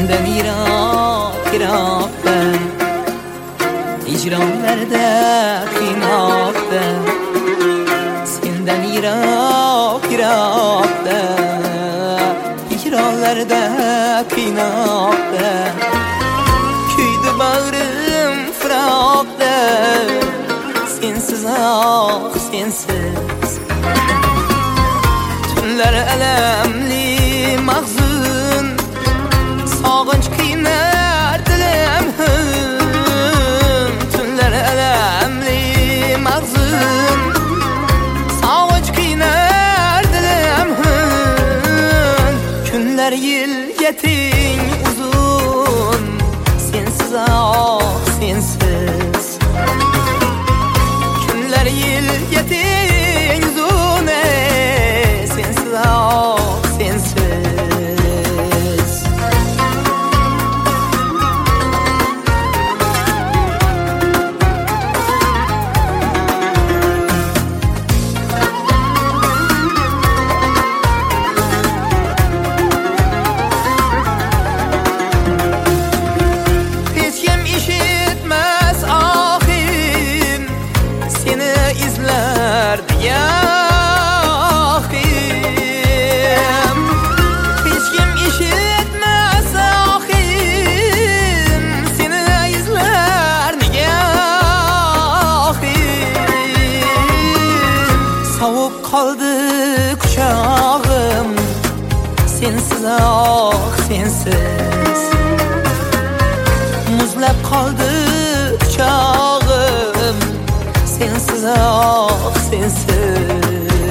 Senden yirakta hicranlarda qiynoqda, senden yirakta hicranlarda qiynoqda, kuydi bag'rim firoqda, sensiz sensiz tunlar alamli mahzun, sog'inch qiynar dilim, tunlar alamli mahzun, sog'inch qiynar dilim, kunlar yil yeting uzun, sensiz sensiz kunlar yil yeting uzun, sensiz sensiz. Sovup kaldı kucağım, sensiz sensiz muzlab kaldı kucağım, sensiz sensiz.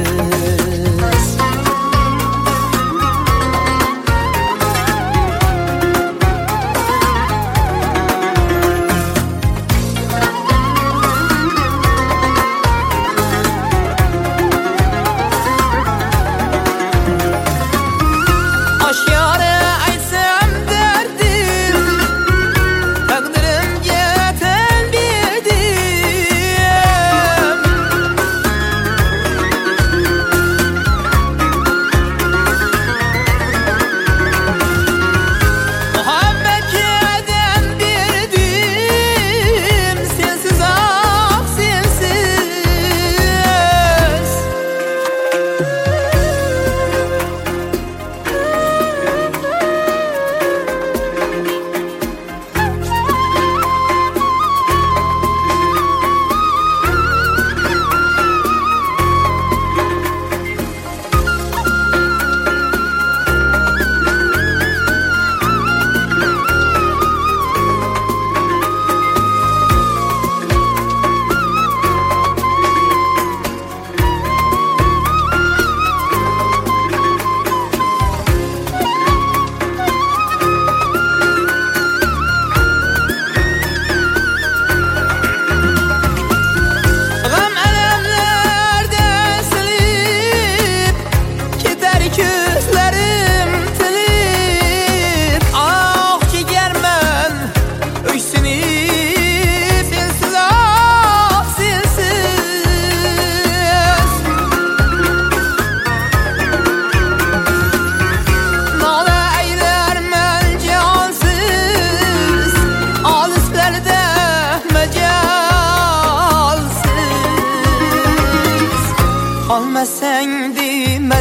Olmasan deyman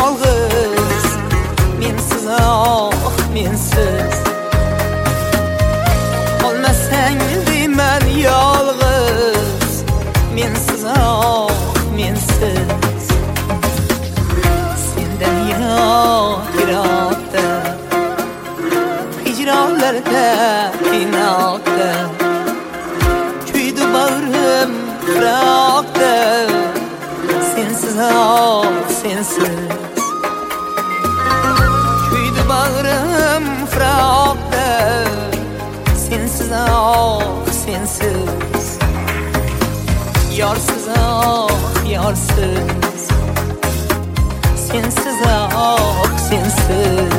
yolg'iz, mensiz mensiz. Olmasan deyman yolg'iz, mensiz mensiz. Senden yiroqda hicronlarda qiynoqda, kuydi bag'rim firoqda, sensiz sensiz. Kuydi bag'rim firoqda, sensiz sensiz. Yorsiz yorsiz, sensiz sensiz.